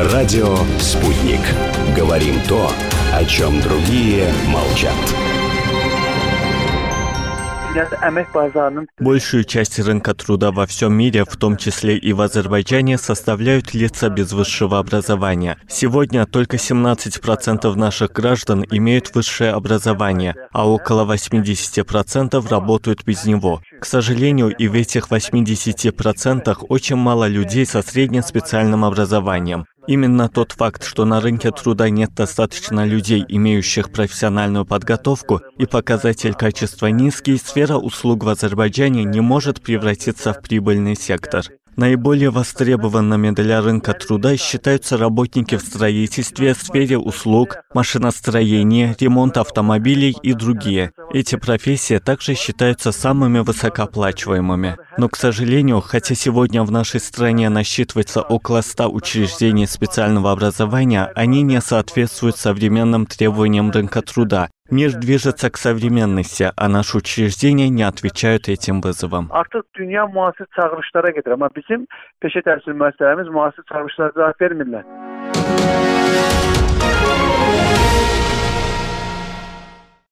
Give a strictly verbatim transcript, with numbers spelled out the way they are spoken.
Радио «Спутник». Говорим то, о чем другие молчат. Большую часть рынка труда во всем мире, в том числе и в Азербайджане, составляют лица без высшего образования. Сегодня только семнадцать процентов наших граждан имеют высшее образование, а около восемьдесят процентов работают без него. К сожалению, и в этих восьмидесяти процентах очень мало людей со средним специальным образованием. Именно тот факт, что на рынке труда нет достаточно людей, имеющих профессиональную подготовку, и показатель качества низкий, сфера услуг в Азербайджане не может превратиться в прибыльный сектор. Наиболее востребованными для рынка труда считаются работники в строительстве, сфере услуг, машиностроении, ремонт автомобилей и другие. Эти профессии также считаются самыми высокооплачиваемыми. Но, к сожалению, хотя сегодня в нашей стране насчитывается около ста учреждений специального образования, они не соответствуют современным требованиям рынка труда. Мир движется к современности, а наши учреждения не отвечают этим вызовам. Artık dünya müasir çağırışlara gedir, ama bizim peşə təhsil müəssisələrimiz müasir çağırışlara cavab vermirlər.